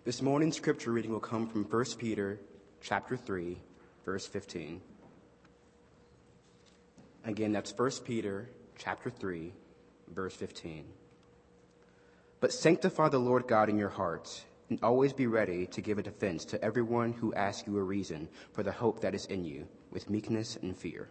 This morning's scripture reading will come from 1 Peter chapter 3, verse 15. Again, that's 1 Peter chapter 3, verse 15. But sanctify the Lord God in your hearts, and always be ready to give a defense to everyone who asks you a reason for the hope that is in you, with meekness and fear.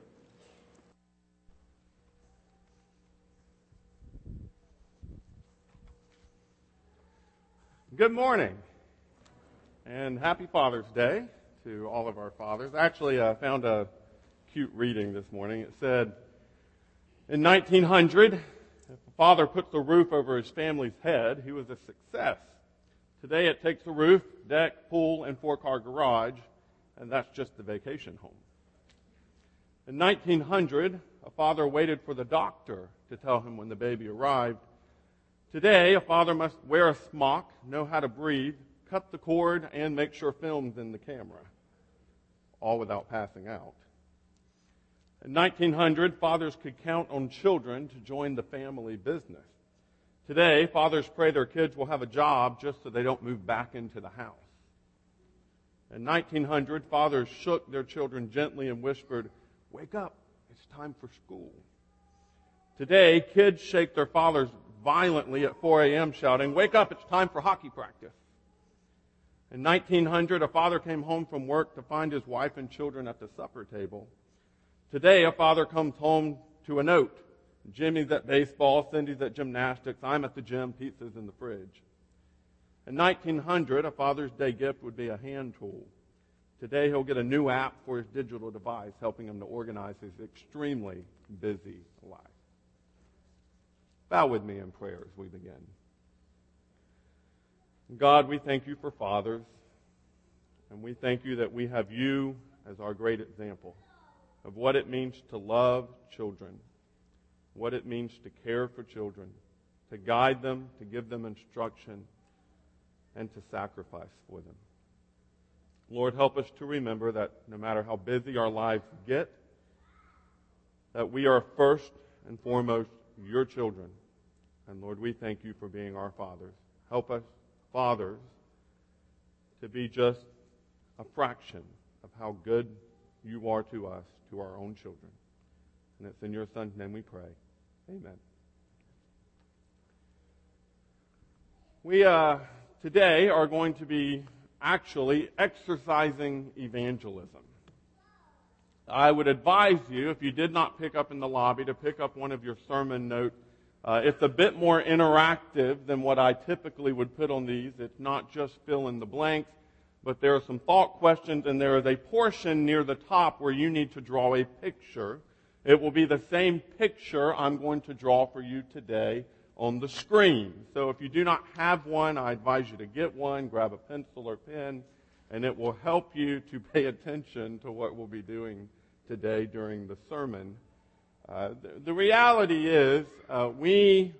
Good morning, and happy Father's Day to all of our fathers. Actually, I found a cute reading this morning. It said, in 1900, if a father puts a roof over his family's head, he was a success. Today it takes a roof, deck, pool, and 4-car garage, and that's just the vacation home. In 1900, a father waited for the doctor to tell him when the baby arrived. Today, a father must wear a smock, know how to breathe, cut the cord, and make sure film's in the camera, all without passing out. In 1900, fathers could count on children to join the family business. Today, fathers pray their kids will have a job just so they don't move back into the house. In 1900, fathers shook their children gently and whispered, "Wake up, it's time for school." Today, kids shake their fathers violently at 4 a.m. shouting, "Wake up, it's time for hockey practice." In 1900, a father came home from work to find his wife and children at the supper table. Today, a father comes home to a note. Jimmy's at baseball, Cindy's at gymnastics, I'm at the gym, pizza's in the fridge. In 1900, a Father's Day gift would be a hand tool. Today, he'll get a new app for his digital device, helping him to organize his extremely busy life. Bow with me in prayer as we begin. God, we thank you for fathers, and we thank you that we have you as our great example of what it means to love children, what it means to care for children, to guide them, to give them instruction, and to sacrifice for them. Lord, help us to remember that no matter how busy our lives get, that we are first and foremost your children. And Lord, we thank you for being our fathers. Help us, fathers, to be just a fraction of how good you are to us, to our own children. And it's in your Son's name we pray. Amen. We today are going to be actually exercising evangelism. I would advise you, if you did not pick up in the lobby, to pick up one of your sermon notes. It's a bit more interactive than what I typically would put on these. It's not just fill in the blanks, but there are some thought questions, and there is a portion near the top where you need to draw a picture. It will be the same picture I'm going to draw for you today on the screen. So if you do not have one, I advise you to get one, grab a pencil or pen, and it will help you to pay attention to what we'll be doing today during the sermon. The reality is we're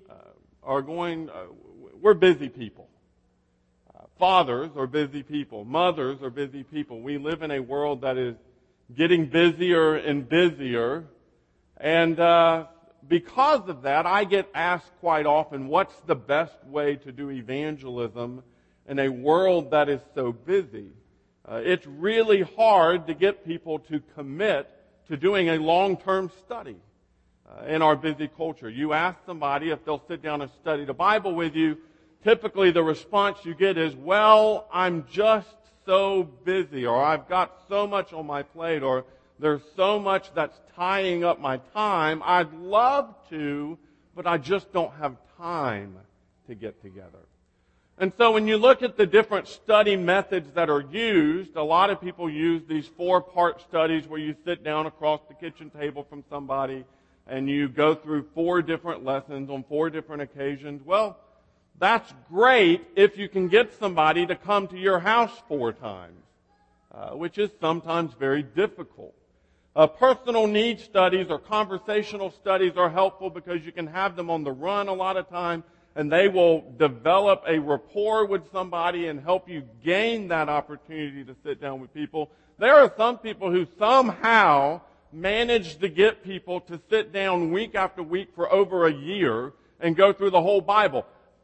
busy people. Fathers are busy people. Mothers are busy people. We live in a world that is getting busier and busier. And because of that, I get asked quite often, what's the best way to do evangelism in a world that is so busy? It's really hard to get people to commit to doing a long-term study in our busy culture. You ask somebody if they'll sit down and study the Bible with you, typically the response you get is, well, I'm just so busy, or I've got so much on my plate, or there's so much that's tying up my time. I'd love to, but I just don't have time to get together. And so when you look at the different study methods that are used, a lot of people use these 4-part studies where you sit down across the kitchen table from somebody and you go through 4 different lessons on 4 different occasions. Well, that's great if you can get somebody to come to your house 4 times, which is sometimes very difficult. Personal needs studies or conversational studies are helpful because you can have them on the run a lot of time, and they will develop a rapport with somebody and help you gain that opportunity to sit down with people. There are some people who somehow manage to get people to sit down week after week for over a year and go through the whole Bible.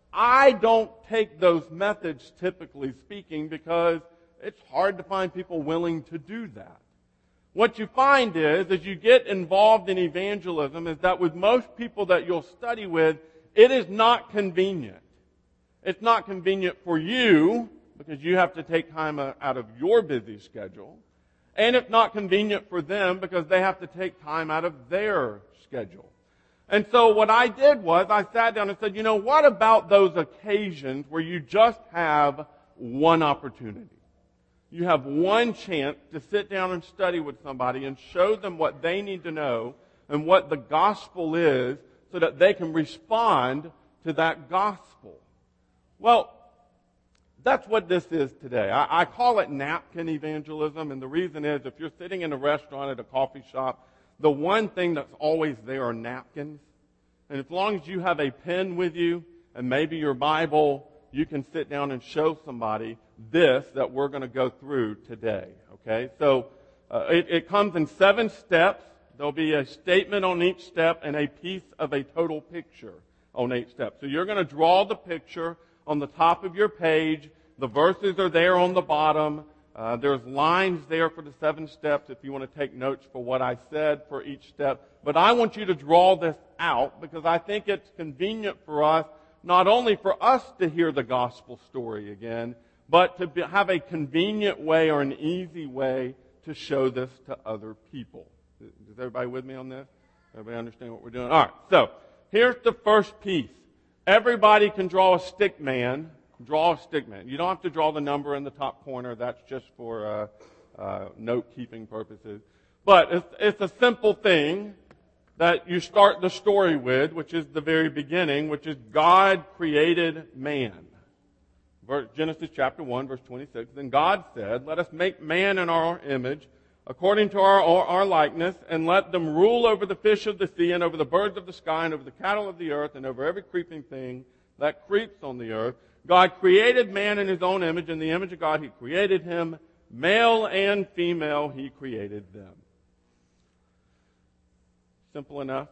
I don't take those methods, typically speaking, because it's hard to find people willing to do that. What you find is, as you get involved in evangelism, is that with most people that you'll study with, it is not convenient. It's not convenient for you, because you have to take time out of your busy schedule. And it's not convenient for them, because they have to take time out of their schedule. And so what I did was, I sat down and said, what about those occasions where you just have one opportunity? You have one chance to sit down and study with somebody and show them what they need to know and what the gospel is so that they can respond to that gospel. Well, that's what this is today. I call it napkin evangelism, and the reason is if you're sitting in a restaurant at a coffee shop, the one thing that's always there are napkins. And as long as you have a pen with you and maybe your Bible, you can sit down and show somebody this that we're going to go through today. Okay? So it comes in 7 steps. There'll be a statement on each step and a piece of a total picture on each step. So you're going to draw the picture on the top of your page. The verses are there on the bottom. There's lines there for the 7 steps if you want to take notes for what I said for each step. But I want you to draw this out because I think it's convenient for us, not only for us to hear the gospel story again, but to have a convenient way or an easy way to show this to other people. Is everybody with me on this? Everybody understand what we're doing? All right, so here's the first piece. Everybody can draw a stick man. Draw a stick man. You don't have to draw the number in the top corner. That's just for note-keeping purposes. But it's a simple thing that you start the story with, which is the very beginning, which is God created man. Genesis chapter 1, verse 26. Then God said, let us make man in our image, according to our likeness, and let them rule over the fish of the sea, and over the birds of the sky, and over the cattle of the earth, and over every creeping thing that creeps on the earth. God created man in His own image. In the image of God He created him. Male and female He created them. Simple enough.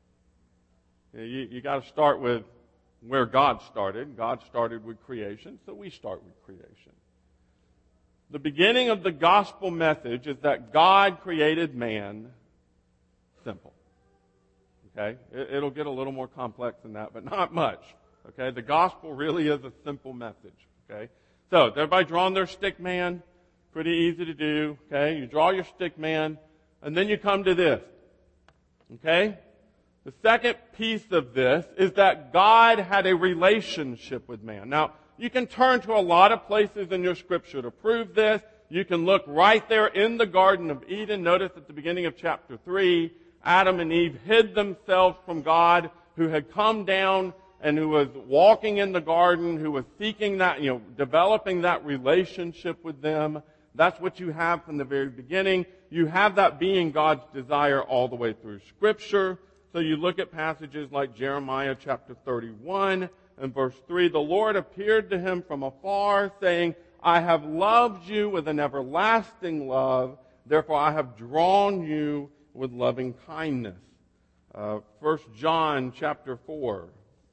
You got to start with where God started. God started with creation, so we start with creation. The beginning of the gospel message is that God created man. Simple. Okay? It'll get a little more complex than that, but not much. Okay? The gospel really is a simple message. Okay? So, everybody drawing their stick man? Pretty easy to do. Okay? You draw your stick man, and then you come to this. Okay? The second piece of this is that God had a relationship with man. Now, you can turn to a lot of places in your scripture to prove this. You can look right there in the Garden of Eden. Notice at the beginning of chapter 3, Adam and Eve hid themselves from God, who had come down and who was walking in the garden, who was seeking that, developing that relationship with them. That's what you have from the very beginning. You have that being God's desire all the way through Scripture. So you look at passages like Jeremiah chapter 31 and verse 3. The Lord appeared to him from afar, saying, I have loved you with an everlasting love. Therefore I have drawn you with loving kindness. 1 John chapter 4.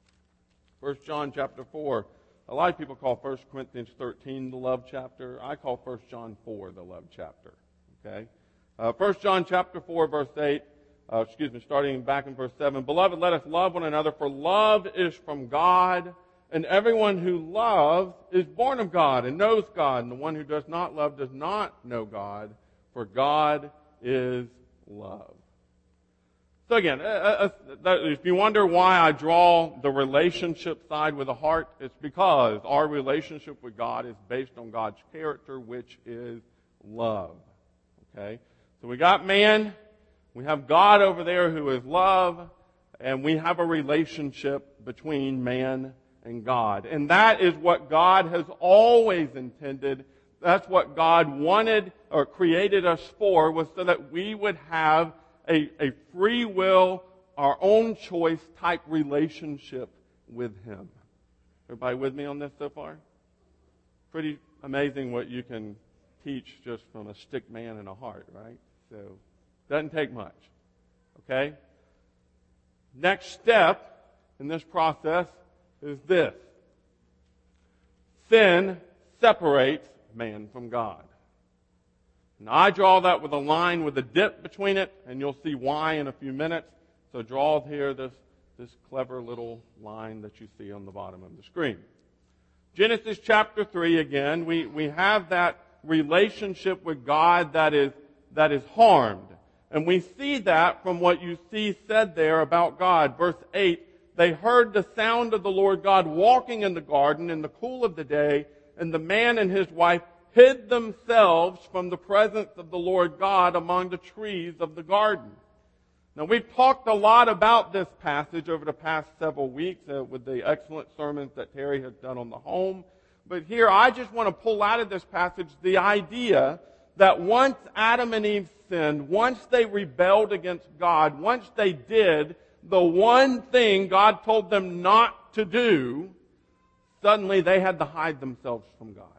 1 John chapter 4. A lot of people call 1 Corinthians 13 the love chapter. I call 1 John 4 the love chapter. Okay? 1 John chapter 4 verse 8. Starting back in verse 7. Beloved, let us love one another, for love is from God, and everyone who loves is born of God and knows God, and the one who does not love does not know God, for God is love. So again, if you wonder why I draw the relationship side with the heart, it's because our relationship with God is based on God's character, which is love. Okay? So we got man, we have God over there who is love, and we have a relationship between man and God. And that is what God has always intended. That's what God wanted or created us for, was so that we would have a free will, our own choice type relationship with Him. Everybody with me on this so far? Pretty amazing what you can teach just from a stick man and a heart, right? So, doesn't take much. Okay? Next step in this process is this. sin separates man from God. Now I draw that with a line with a dip between it, and you'll see why in a few minutes. So draw here this clever little line that you see on the bottom of the screen. Genesis chapter 3 again, we have that relationship with God that is harmed. And we see that from what you see said there about God. Verse 8, they heard the sound of the Lord God walking in the garden in the cool of the day, and the man and his wife hid themselves from the presence of the Lord God among the trees of the garden. Now we've talked a lot about this passage over the past several weeks with the excellent sermons that Terry has done on the home. But here I just want to pull out of this passage the idea that once Adam and Eve sinned, once they rebelled against God, once they did the one thing God told them not to do, suddenly they had to hide themselves from God.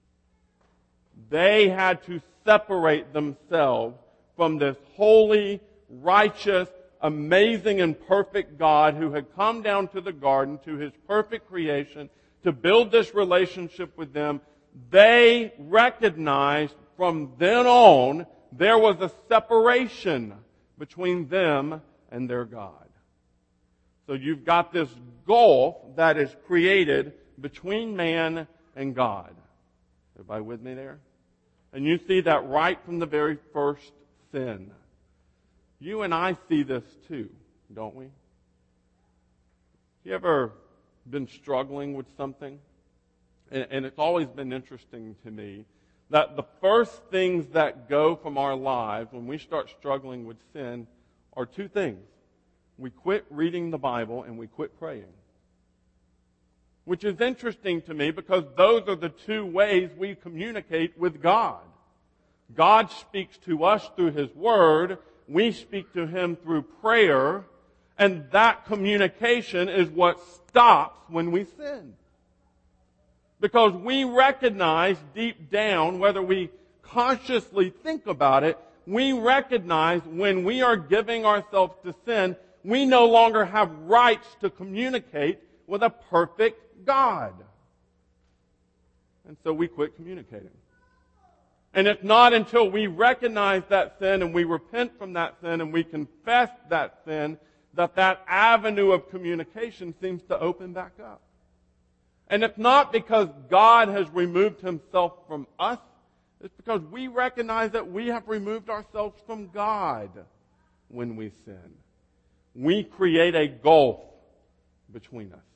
They had to separate themselves from this holy, righteous, amazing, and perfect God who had come down to the garden, to His perfect creation, to build this relationship with them. They recognized from then on there was a separation between them and their God. So you've got this gulf that is created between man and God. Everybody with me there? And you see that right from the very first sin. You and I see this too, don't we? You ever been struggling with something? And it's always been interesting to me that the first things that go from our lives when we start struggling with sin are two things. We quit reading the Bible and we quit praying. Which is interesting to me because those are the two ways we communicate with God. God speaks to us through His Word. We speak to Him through prayer. And that communication is what stops when we sin. Because we recognize deep down, whether we consciously think about it, we recognize when we are giving ourselves to sin, we no longer have rights to communicate with a perfect God. And so we quit communicating. And it's not until we recognize that sin and we repent from that sin and we confess that sin that avenue of communication seems to open back up. And it's not because God has removed Himself from us. It's because we recognize that we have removed ourselves from God when we sin. We create a gulf between us.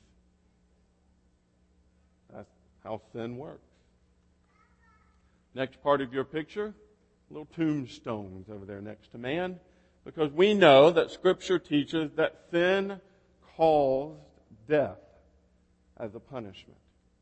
That's how sin works. Next part of your picture, little tombstones over there next to man, because we know that Scripture teaches that sin caused death as a punishment.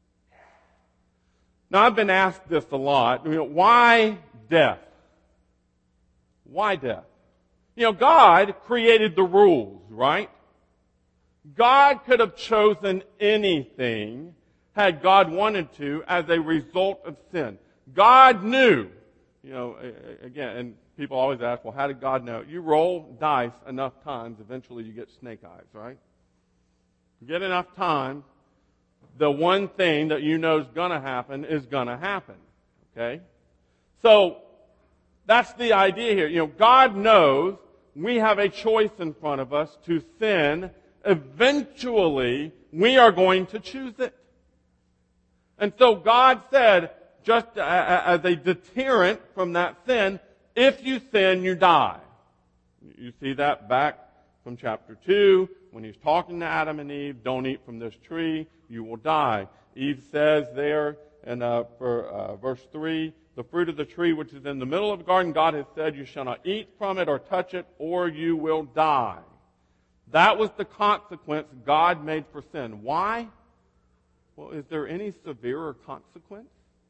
Now, I've been asked this a lot. Why death? Why death? God created the rules, right? God could have chosen anything had God wanted to as a result of sin. God knew, again, and people always ask, well, how did God know? You roll dice enough times, eventually you get snake eyes, right? You get enough time, the one thing that you know is going to happen is going to happen, okay? So, that's the idea here. God knows we have a choice in front of us to sin. Eventually, we are going to choose it. And so God said, just as a deterrent from that sin, if you sin, you die. You see that back from chapter 2, when He's talking to Adam and Eve, don't eat from this tree, you will die. Eve says there in verse 3, the fruit of the tree which is in the middle of the garden, God has said, you shall not eat from it or touch it, or you will die. That was the consequence God made for sin. Why? Well, is there any severer consequence?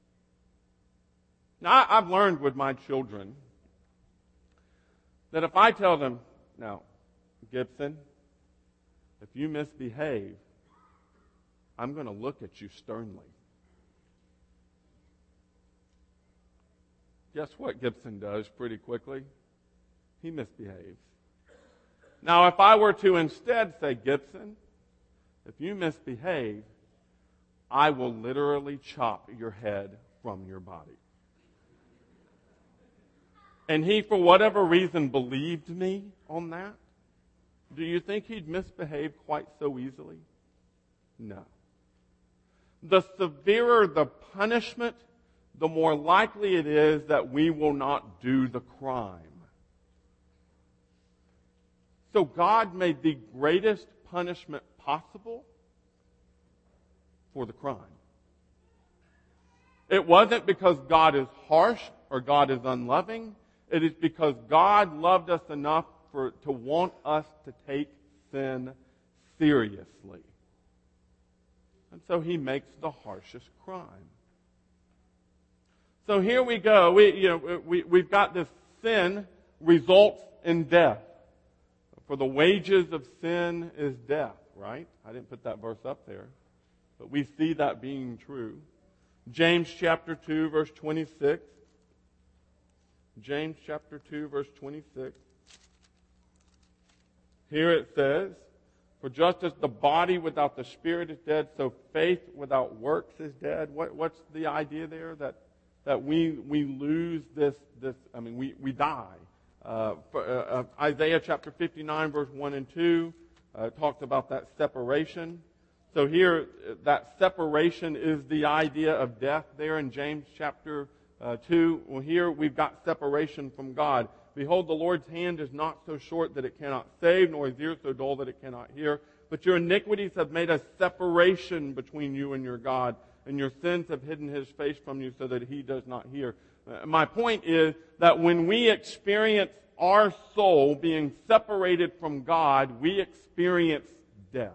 Now, I've learned with my children that if I tell them, now, Gibson, if you misbehave, I'm going to look at you sternly. Guess what Gibson does pretty quickly? He misbehaves. Now, if I were to instead say, Gibson, if you misbehave, I will literally chop your head from your body. And he, for whatever reason, believed me on that. Do you think he'd misbehave quite so easily? No. The severer the punishment, the more likely it is that we will not do the crime. So God made the greatest punishment possible for the crime. It wasn't because God is harsh or God is unloving. It is because God loved us enough to want us to take sin seriously. And so he makes the harshest crime. So here we go. We've got this sin results in death. For the wages of sin is death, right? I didn't put that verse up there. But we see that being true. James chapter 2, verse 26. James chapter 2, verse 26. Here it says, for just as the body without the spirit is dead, so faith without works is dead. What's the idea there? That we lose this we die. Isaiah chapter 59, verse 1 and 2 talks about that separation. So here, that separation is the idea of death there in James chapter 2. Well, here we've got separation from God. Behold, the Lord's hand is not so short that it cannot save, nor his ear so dull that it cannot hear. But your iniquities have made a separation between you and your God, and your sins have hidden his face from you so that he does not hear. My point is that when we experience our soul being separated from God, we experience death.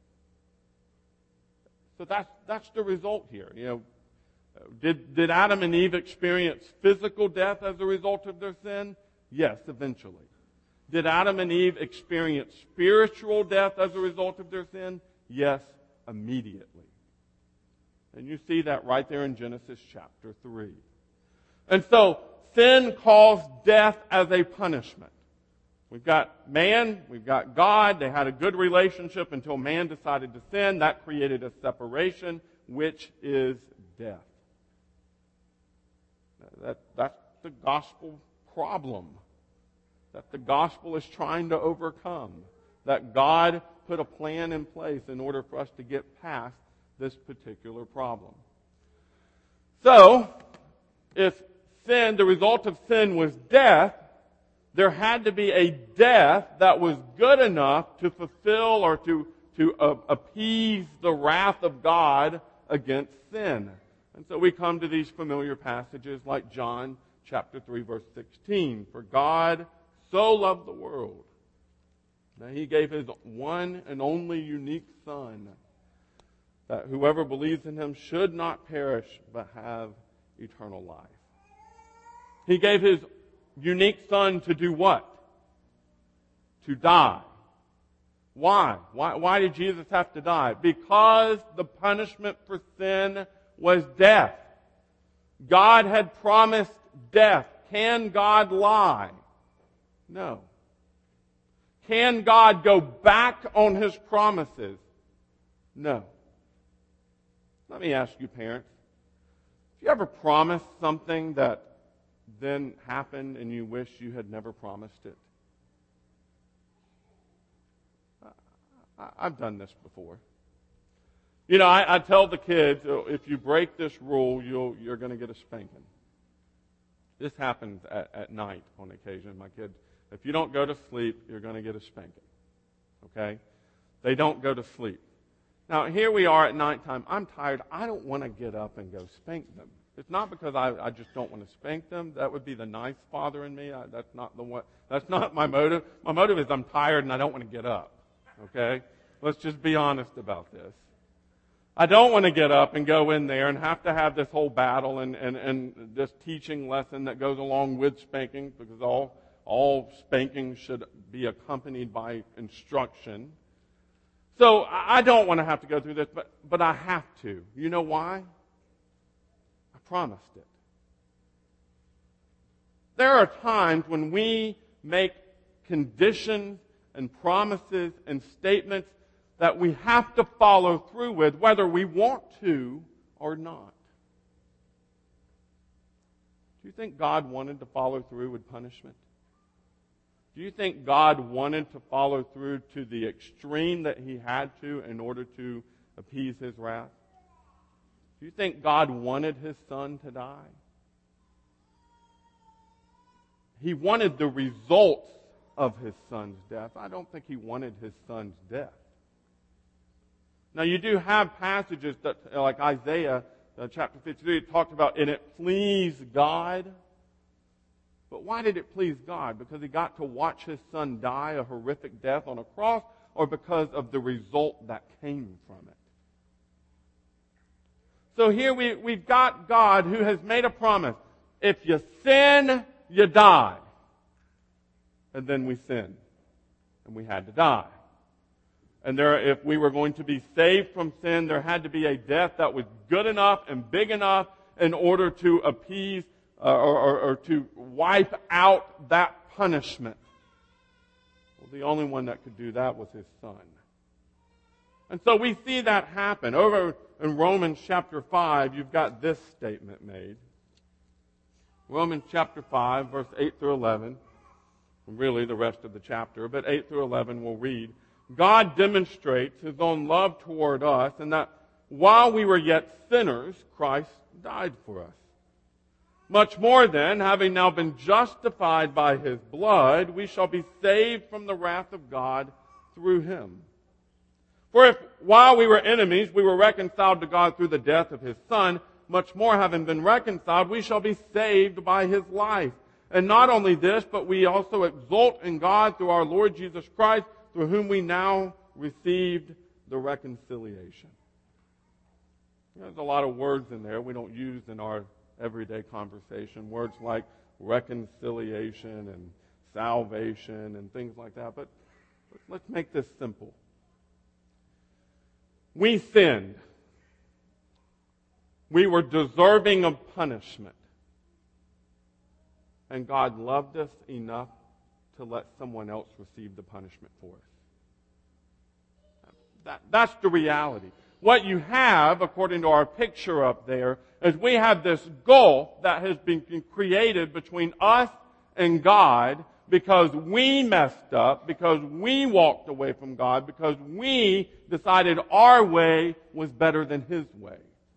So that's the result here. Did Adam and Eve experience physical death as a result of their sin? Yes, eventually. Did Adam and Eve experience spiritual death as a result of their sin? Yes, immediately. And you see that right there in Genesis chapter 3. And so, sin caused death as a punishment. We've got man, we've got God. They had a good relationship until man decided to sin. That created a separation, which is death. That's the gospel problem that the gospel is trying to overcome. That God put a plan in place in order for us to get past this particular problem. So, if sin, the result of sin was death, there had to be a death that was good enough to fulfill or to appease the wrath of God against sin. And so we come to these familiar passages like John chapter 3, verse 16. For God so loved the world that he gave his one and only unique Son, that whoever believes in him should not perish but have eternal life. He gave his unique Son to do what? To die. Why? Why did Jesus have to die? Because the punishment for sin was death. God had promised death. Can God lie? No. Can God go back on his promises? No. Let me ask you, parents, have you ever promised something that then happened and you wish you had never promised it? I've done this before. I tell the kids, if you break this rule, you're going to get a spanking. This happens at night on occasion. My kids, if you don't go to sleep, you're going to get a spanking. Okay? They don't go to sleep. Now, here we are at nighttime. I'm tired. I don't want to get up and go spank them. It's not because I just don't want to spank them. That would be the nice father in me. That's not the one. That's not my motive. My motive is I'm tired and I don't want to get up. Okay? Let's just be honest about this. I don't want to get up and go in there and have to have this whole battle and this teaching lesson that goes along with spanking, because all spanking should be accompanied by instruction. So I don't want to have to go through this, but I have to. You know why? I promised it. There are times when we make conditions and promises and statements that we have to follow through with, whether we want to or not. Do you think God wanted to follow through with punishment? Do you think God wanted to follow through to the extreme that He had to in order to appease His wrath? Do you think God wanted His Son to die? He wanted the results of His Son's death. I don't think He wanted His Son's death. Now you do have passages that, like Isaiah chapter 53, it talks about, and it pleased God. But why did it please God? Because He got to watch His Son die a horrific death on a cross, or because of the result that came from it? So here we've got God who has made a promise. If you sin, you die. And then we sinned. And we had to die. And if we were going to be saved from sin, there had to be a death that was good enough and big enough in order to appease or to wipe out that punishment. Well, the only one that could do that was His Son. And so we see that happen. Over in Romans chapter 5, you've got this statement made. Romans chapter 5, verse 8 through 11. Really the rest of the chapter, but 8 through 11 we'll read. God demonstrates His own love toward us, and that while we were yet sinners, Christ died for us. Much more then, having now been justified by His blood, we shall be saved from the wrath of God through Him. For if, while we were enemies, we were reconciled to God through the death of His Son, much more having been reconciled, we shall be saved by His life. And not only this, but we also exult in God through our Lord Jesus Christ, through whom we now received the reconciliation. There's a lot of words in there we don't use in our everyday conversation. Words like reconciliation and salvation and things like that. But let's make this simple. We sinned. We were deserving of punishment. And God loved us enough to let someone else receive the punishment for us. That's the reality. What you have, according to our picture up there, is we have this gulf that has been created between us and God because we messed up, because we walked away from God, because we decided our way was better than His way.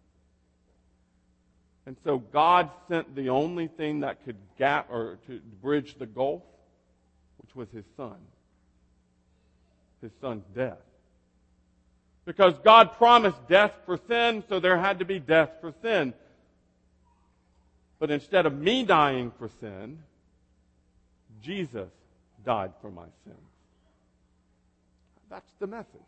And so God sent the only thing that could gap or to bridge the gulf, which was His Son. His Son's death. Because God promised death for sin, so there had to be death for sin. But instead of me dying for sin, Jesus died for my sins. That's the message.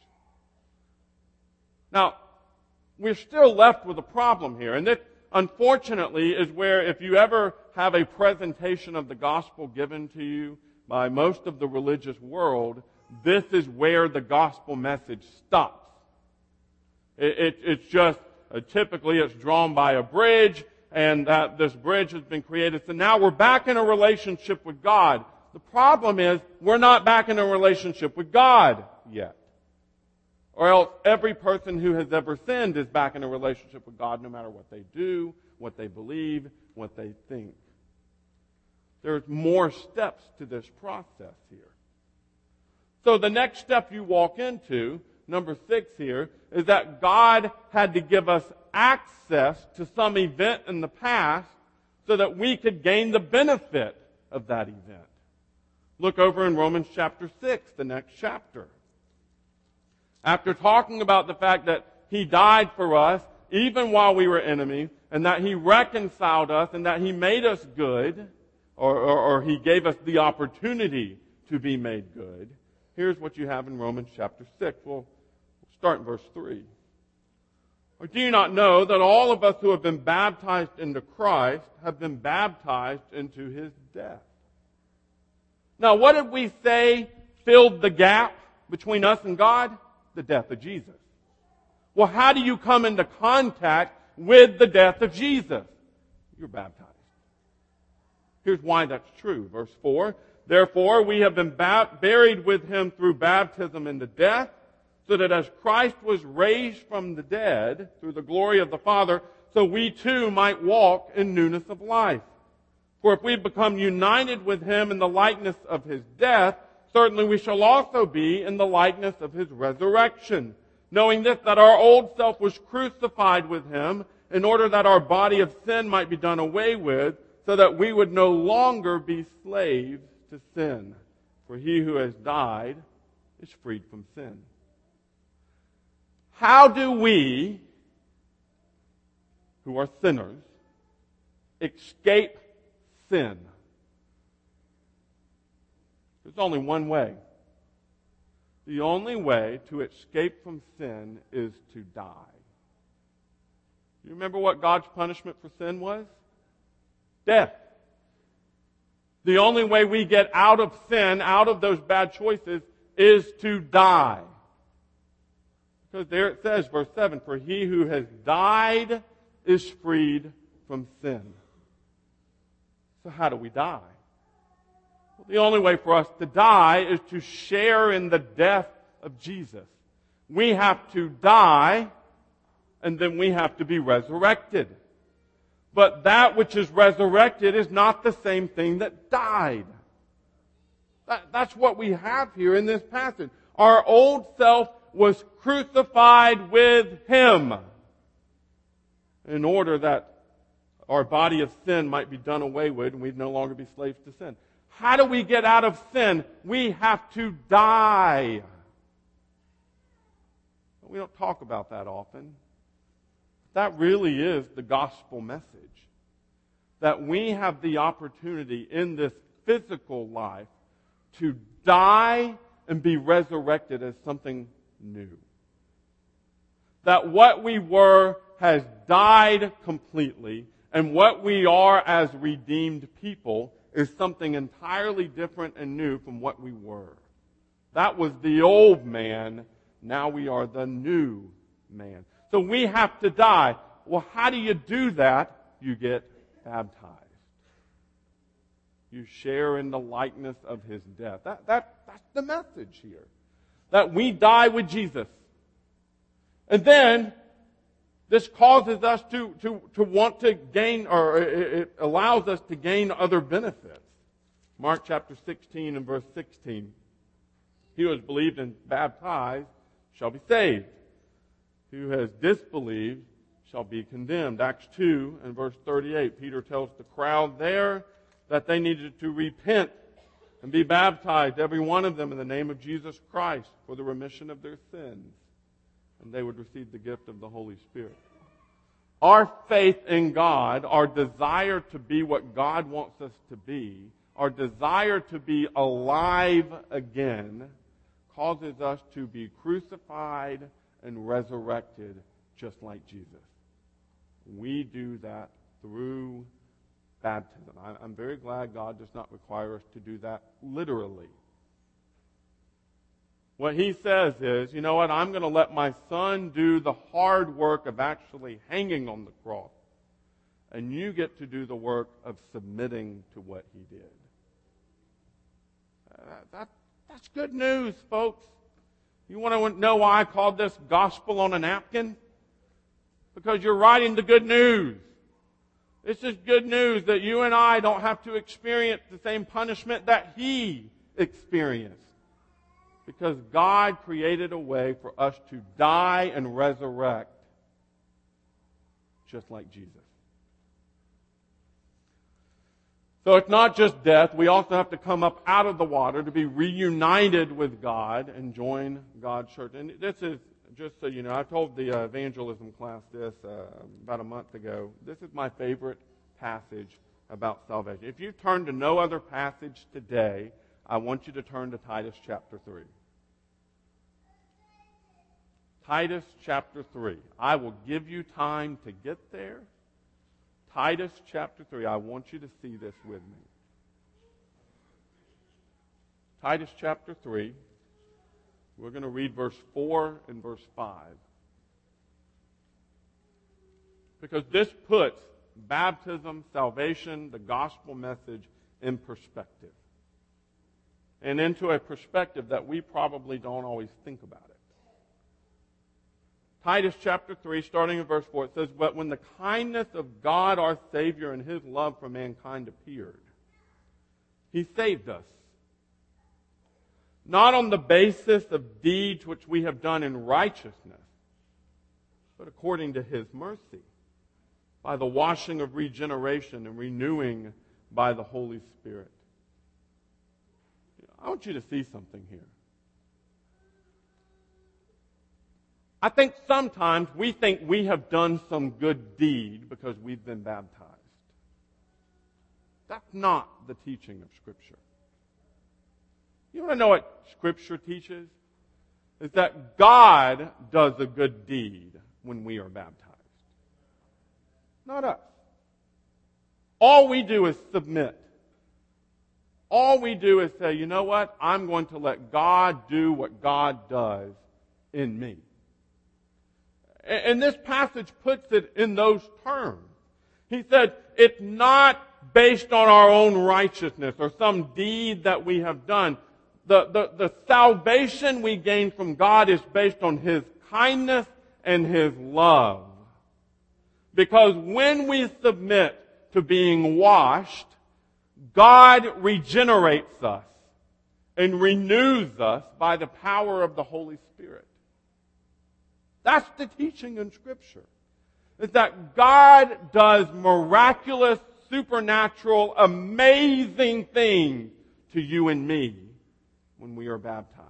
Now, we're still left with a problem here. And this, unfortunately, is where if you ever have a presentation of the gospel given to you by most of the religious world, this is where the gospel message stops. It's just, typically it's drawn by a bridge, and that this bridge has been created. So now we're back in a relationship with God. The problem is, we're not back in a relationship with God yet. Or else every person who has ever sinned is back in a relationship with God no matter what they do, what they believe, what they think. There's more steps to this process here. So the next step you walk into, number 6 here, is that God had to give us access to some event in the past so that we could gain the benefit of that event. Look over in Romans chapter 6, the next chapter. After talking about the fact that He died for us even while we were enemies, and that He reconciled us, and that He made us good, or He gave us the opportunity to be made good, here's what you have in Romans chapter 6. We'll start in verse 3. Or do you not know that all of us who have been baptized into Christ have been baptized into His death? Now, what did we say filled the gap between us and God? The death of Jesus. Well, how do you come into contact with the death of Jesus? You're baptized. Here's why that's true. Verse 4, therefore we have been buried with Him through baptism into death, so that as Christ was raised from the dead through the glory of the Father, so we too might walk in newness of life. For if we become united with Him in the likeness of His death, certainly we shall also be in the likeness of His resurrection, knowing this, that our old self was crucified with Him in order that our body of sin might be done away with, so that we would no longer be slaves to sin. For he who has died is freed from sin. How do we, who are sinners, escape sin? There's only one way. The only way to escape from sin is to die. You remember what God's punishment for sin was? Death. The only way we get out of sin, out of those bad choices, is to die. Because there it says, verse 7, for he who has died is freed from sin. So how do we die? Well, the only way for us to die is to share in the death of Jesus. We have to die, and then we have to be resurrected. But that which is resurrected is not the same thing that died. That's what we have here in this passage. Our old self was crucified with Him in order that our body of sin might be done away with and we'd no longer be slaves to sin. How do we get out of sin? We have to die. We don't talk about that often. That really is the gospel message. That we have the opportunity in this physical life to die and be resurrected as something new. That what we were has died completely, and what we are as redeemed people is something entirely different and new from what we were. That was the old man. Now we are the new man. So we have to die. Well, how do you do that? You get baptized. You share in the likeness of His death. That's the message here. That we die with Jesus. And then, this causes us to want to gain, or it allows us to gain other benefits. Mark chapter 16 and verse 16. He who has believed and baptized shall be saved. He who has disbelieved shall be condemned. Acts 2 and verse 38. Peter tells the crowd there that they needed to repent and be baptized, every one of them, in the name of Jesus Christ for the remission of their sins. And they would receive the gift of the Holy Spirit. Our faith in God, our desire to be what God wants us to be, our desire to be alive again, causes us to be crucified and resurrected just like Jesus. We do that through baptism. I'm very glad God does not require us to do that literally. What He says is, you know what, I'm going to let my Son do the hard work of actually hanging on the cross. And you get to do the work of submitting to what He did. That's good news, folks. You want to know why I called this gospel on a napkin? Because you're writing the good news. This is good news that you and I don't have to experience the same punishment that He experienced. Because God created a way for us to die and resurrect just like Jesus. So it's not just death. We also have to come up out of the water to be reunited with God and join God's church. And this is, just so you know, I told the evangelism class this about a month ago. This is my favorite passage about salvation. If you turn to no other passage today, I want you to turn to Titus chapter 3. Titus chapter 3. I will give you time to get there. Titus chapter 3. I want you to see this with me. Titus chapter 3. We're going to read verse 4 and verse 5. Because this puts baptism, salvation, the gospel message in perspective. And into a perspective that we probably don't always think about it. Titus chapter 3, starting in verse 4, it says, "But when the kindness of God our Savior and His love for mankind appeared, He saved us, not on the basis of deeds which we have done in righteousness, but according to His mercy, by the washing of regeneration and renewing by the Holy Spirit." I want you to see something here. I think sometimes we think we have done some good deed because we've been baptized. That's not the teaching of Scripture. You want to know what Scripture teaches? Is that God does a good deed when we are baptized. Not us. All we do is submit. All we do is say, you know what? I'm going to let God do what God does in me. And this passage puts it in those terms. He said, it's not based on our own righteousness or some deed that we have done. The salvation we gain from God is based on His kindness and His love. Because when we submit to being washed, God regenerates us and renews us by the power of the Holy Spirit. That's the teaching in Scripture. Is that God does miraculous, supernatural, amazing things to you and me when we are baptized.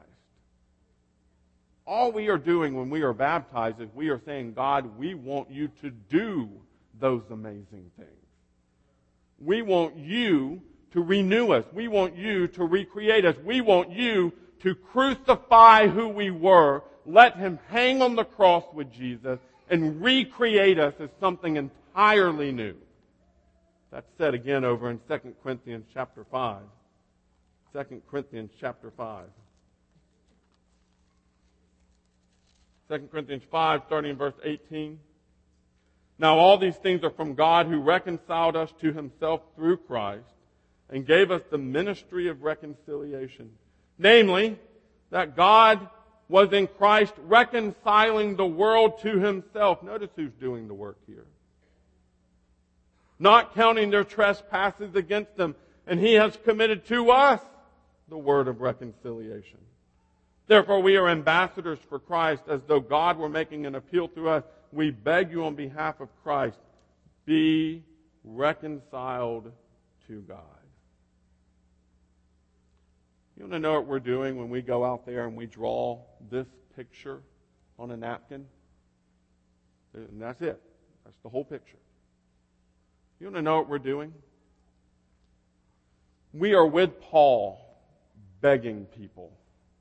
All we are doing when we are baptized is we are saying, God, we want you to do those amazing things. We want you to renew us. We want you to recreate us. We want you to crucify who we were, let Him hang on the cross with Jesus, and recreate us as something entirely new. That's said again over in 2 Corinthians chapter 5. 2 Corinthians chapter 5. 2 Corinthians 5, starting in verse 18. "Now all these things are from God, who reconciled us to Himself through Christ and gave us the ministry of reconciliation. Namely, that God was in Christ reconciling the world to Himself." Notice who's doing the work here. "Not counting their trespasses against them, and He has committed to us the word of reconciliation. Therefore we are ambassadors for Christ, as though God were making an appeal through us. We beg you on behalf of Christ, be reconciled to God." You want to know what we're doing when we go out there and we draw this picture on a napkin? And that's it. That's the whole picture. You want to know what we're doing? We are with Paul begging people,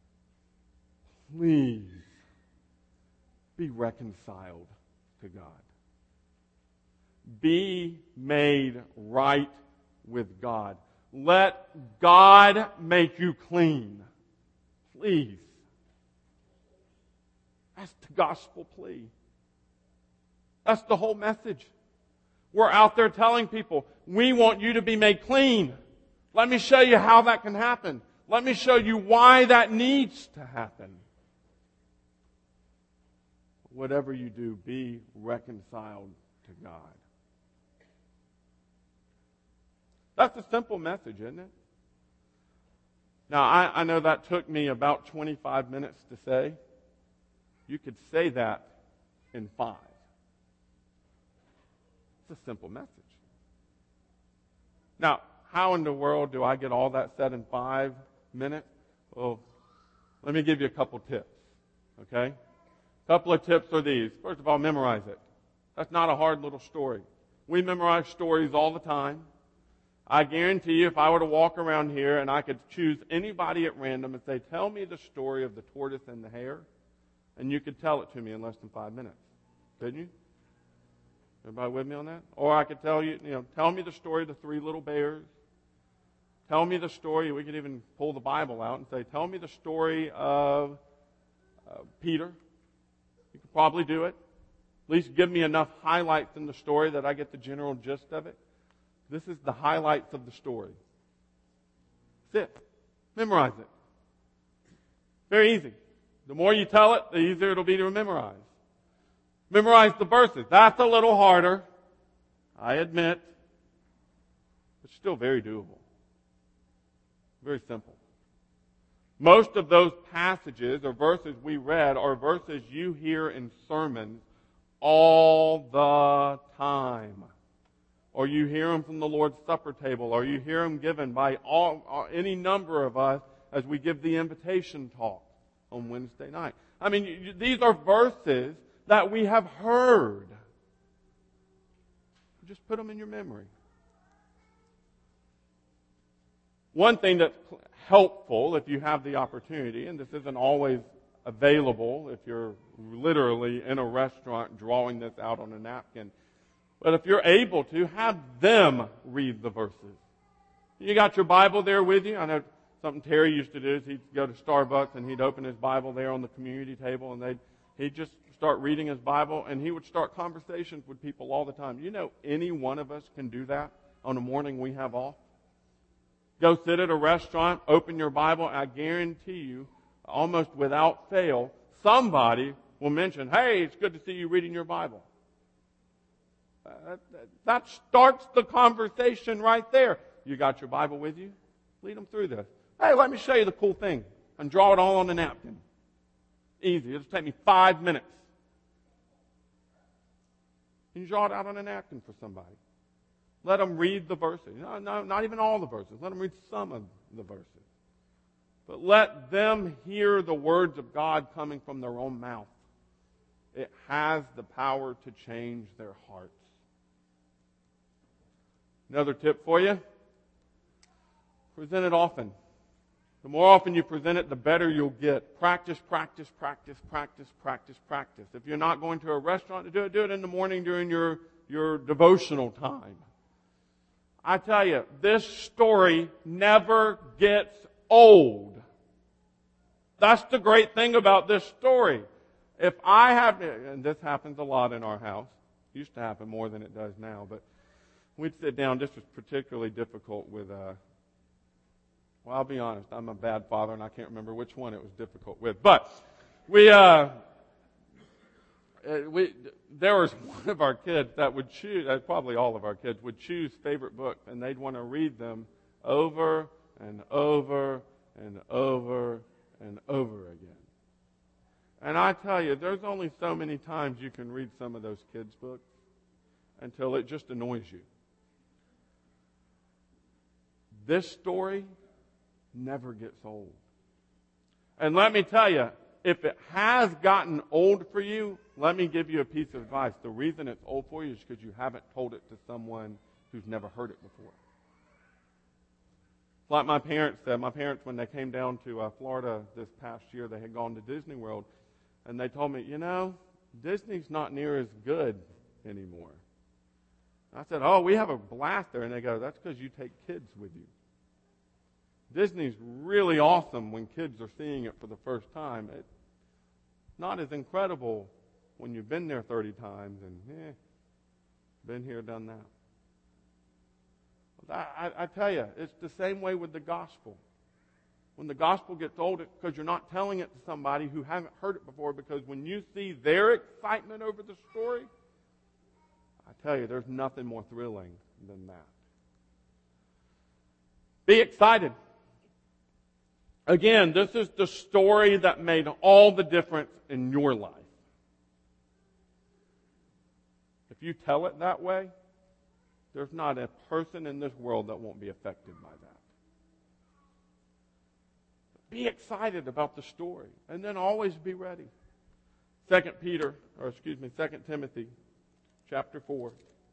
please be reconciled to God. Be made right with God. Let God make you clean. Please. That's the gospel plea. That's the whole message. We're out there telling people, we want you to be made clean. Let me show you how that can happen. Let me show you why that needs to happen. Whatever you do, be reconciled to God. That's a simple message, isn't it? Now, I know that took me about 25 minutes to say. You could say that in 5. It's a simple message. Now, how in the world do I get all that said in 5 minutes? Well, let me give you a couple tips, okay? A couple of tips are these. First of all, memorize it. That's not a hard little story. We memorize stories all the time. I guarantee you, if I were to walk around here and I could choose anybody at random and say, tell me the story of the tortoise and the hare, and you could tell it to me in less than 5 minutes. Couldn't you? Everybody with me on that? Or I could tell you, tell me the story of the 3 little bears. Tell me the story, we could even pull the Bible out and say, tell me the story of Peter. You could probably do it. At least give me enough highlights in the story that I get the general gist of it. This is the highlights of the story. That's it. Memorize it. Very easy. The more you tell it, the easier it'll be to memorize. Memorize the verses. That's a little harder, I admit, but still very doable. Very simple. Most of those passages or verses we read are verses you hear in sermons all the time. Or you hear them from the Lord's Supper table, or you hear them given by any number of us as we give the invitation talk on Wednesday night. I mean, these are verses that we have heard. Just put them in your memory. One thing that's helpful if you have the opportunity, and this isn't always available if you're literally in a restaurant drawing this out on a napkin, but if you're able to, have them read the verses. You got your Bible there with you? I know something Terry used to do is he'd go to Starbucks and he'd open his Bible there on the community table and he'd just start reading his Bible and he would start conversations with people all the time. You know, any one of us can do that on a morning we have off. Go sit at a restaurant, open your Bible, and I guarantee you, almost without fail, somebody will mention, hey, it's good to see you reading your Bible. That starts the conversation right there. You got your Bible with you? Lead them through this. Hey, let me show you the cool thing. And draw it all on a napkin. Easy. It'll take me 5 minutes. You draw it out on a napkin for somebody. Let them read the verses. No, not even all the verses. Let them read some of the verses. But let them hear the words of God coming from their own mouth. It has the power to change their hearts. Another tip for you. Present it often. The more often you present it, the better you'll get. Practice, practice, practice, practice, practice, practice. If you're not going to a restaurant to do it in the morning during your devotional time. I tell you, this story never gets old. That's the great thing about this story. If I have, and this happens a lot in our house, it used to happen more than it does now, but we'd sit down. This was particularly difficult with, well, I'll be honest, I'm a bad father and I can't remember which one it was difficult with. But there was one of our kids that would choose, probably all of our kids, would choose favorite books and they'd want to read them over and over and over and over again. And I tell you, there's only so many times you can read some of those kids' books until it just annoys you. This story never gets old. And let me tell you, if it has gotten old for you, let me give you a piece of advice. The reason it's old for you is because you haven't told it to someone who's never heard it before. Like my parents said. My parents, when they came down to Florida this past year, they had gone to Disney World, and they told me, you know, Disney's not near as good anymore. I said, oh, we have a blast there. And they go, that's because you take kids with you. Disney's really awesome when kids are seeing it for the first time. It's not as incredible when you've been there 30 times and, been here, done that. I tell you, it's the same way with the gospel. When the gospel gets old, it's because you're not telling it to somebody who hasn't heard it before, because when you see their excitement over the story, I tell you, there's nothing more thrilling than that. Be excited. Again, this is the story that made all the difference in your life. If you tell it that way, there's not a person in this world that won't be affected by that. Be excited about the story, and then always be ready. 2 Timothy chapter 4.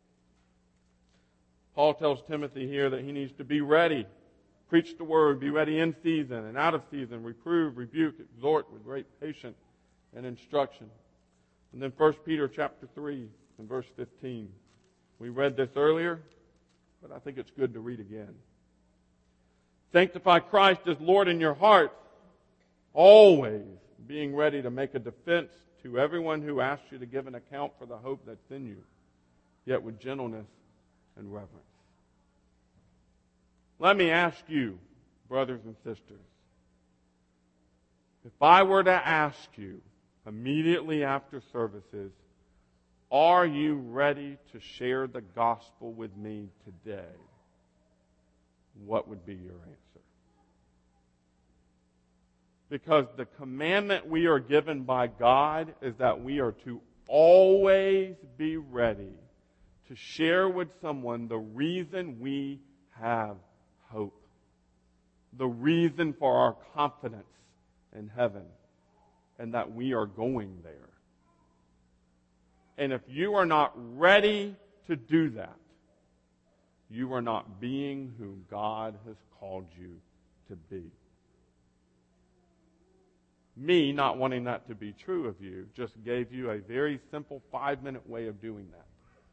Paul tells Timothy here that he needs to be ready. Preach the word, be ready in season and out of season, reprove, rebuke, exhort with great patience and instruction. And then 1 Peter chapter 3 and verse 15. We read this earlier, but I think it's good to read again. Sanctify Christ as Lord in your heart, always being ready to make a defense to everyone who asks you to give an account for the hope that's in you, yet with gentleness and reverence. Let me ask you, brothers and sisters, if I were to ask you immediately after services, Are you ready to share the gospel with me today? What would be your answer? Because the commandment we are given by God is that we are to always be ready to share with someone the reason we have hope, the reason for our confidence in heaven, and that we are going there. And if you are not ready to do that, you are not being who God has called you to be. Me not wanting that to be true of you just gave you a very simple 5-minute way of doing that.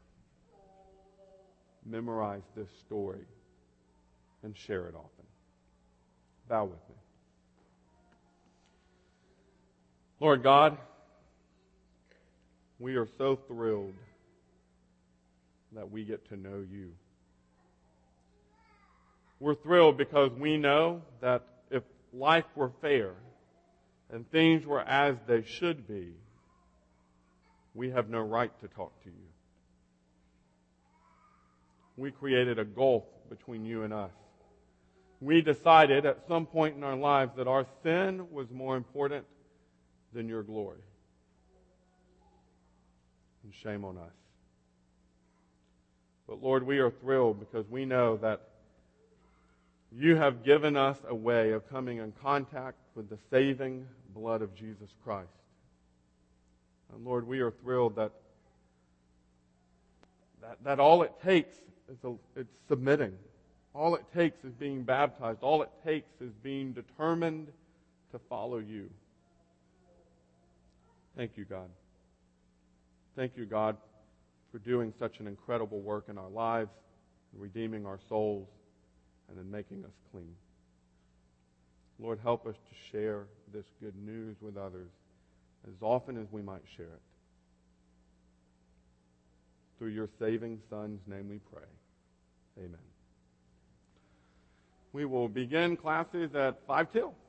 Memorize this story and share it often. Bow with me. Lord God, we are so thrilled that we get to know you. We're thrilled because we know that if life were fair and things were as they should be, we have no right to talk to you. We created a gulf between you and us. We decided at some point in our lives that our sin was more important than your glory. And shame on us. But Lord, we are thrilled because we know that you have given us a way of coming in contact with the saving blood of Jesus Christ. And Lord, we are thrilled that all it takes is submitting. All it takes is being baptized. All it takes is being determined to follow you. Thank you, God. Thank you, God, for doing such an incredible work in our lives, in redeeming our souls, and in making us clean. Lord, help us to share this good news with others as often as we might share it. Through your saving Son's name we pray. Amen. We will begin classes at 5 till.